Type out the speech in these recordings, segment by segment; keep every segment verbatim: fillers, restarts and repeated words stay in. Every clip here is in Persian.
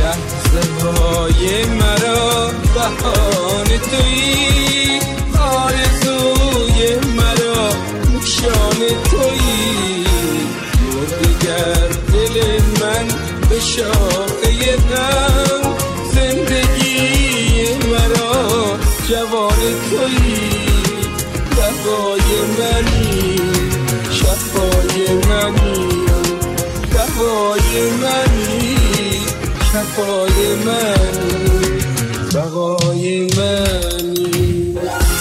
لحظه های مرا بهانه تویی، آرزوی مرا نشان تویی. دیگر دل من به شاخه غم، زندگی مرا جوان تویی. دوای منی، شفای منی، دوای منی، شفای منی، بقای منی.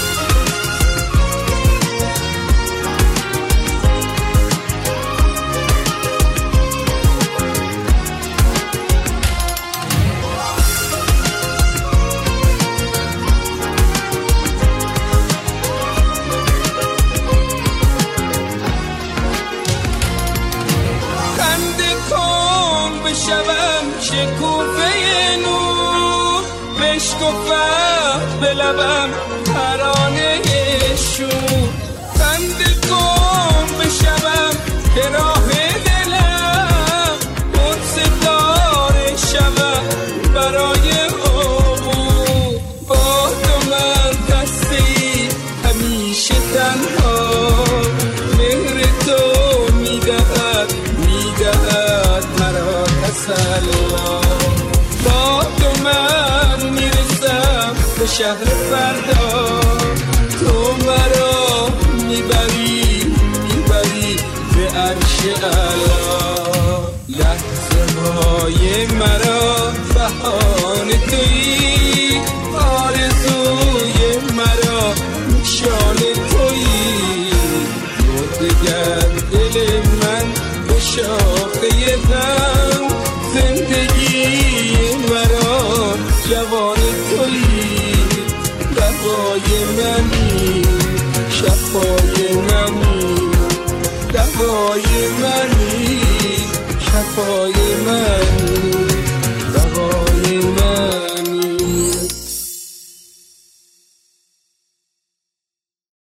بشوم شکوفه نور، بشکفم به لبم ترانه شور. خنده کن بشوم که راه دلم منصفدار شوم برای عبور. با تو من دستی همیشه تنها، مهر تو میدهد میدهد مرا تسلا. با تو من میرسم به شهر فردا، تو مرا میبری میبری به عرش اعلا. لحظه های مرا بهانه تویی، آرزوی مرا نشان تویی. دیگر دل من به شاخه غم، زندگی مرا جوان تویی. دوای منی، شفای منی، دوای منی، شفای منی.